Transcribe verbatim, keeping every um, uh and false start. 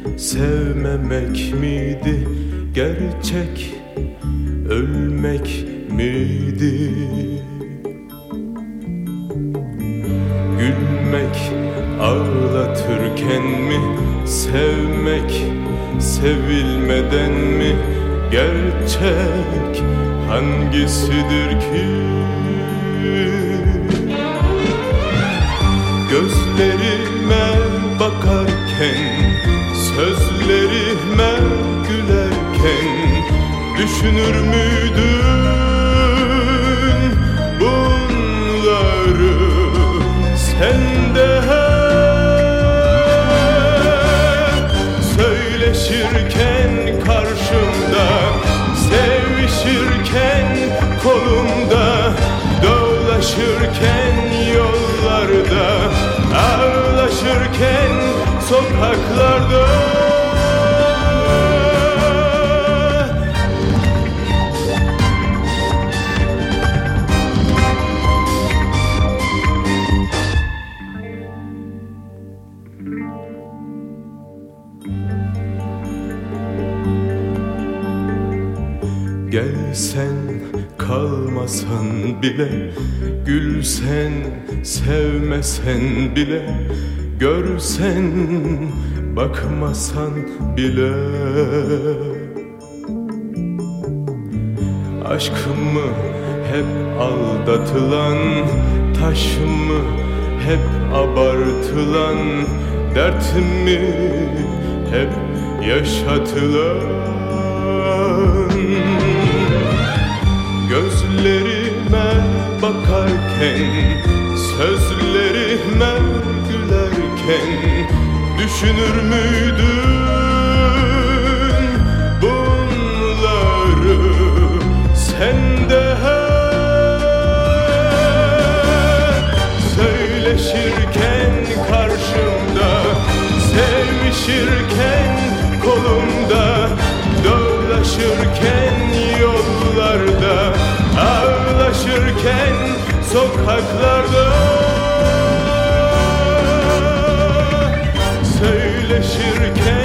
sevmemek miydi? Gerçek ölmek miydi? Gülmek ağlatırken mi? Sevmek sevilmeden mi? Gerçek hangisidir ki? Gözlerime bakarken, sözlerime gülerken düşünür müydün bunları sen de? Söyleşirken karşımda, sevişirken kolumda, dolaşırken yollarda, ağlaşırken sokaklarda. Gelsen kalmasan bile, gülsen sevmesen bile, görsen bakmasan bile, aşkımı hep aldatılan, taşımı hep abartılan, dertimi hep yaşatılan. Gözlerime bakarken, sözlerime gülerken düşünür müydün bunları sen de? Söyleşirken karşımda, sevişirken kolumda, dolaşırken yollarda, ağlaşırken sokaklarda. Söyleşirken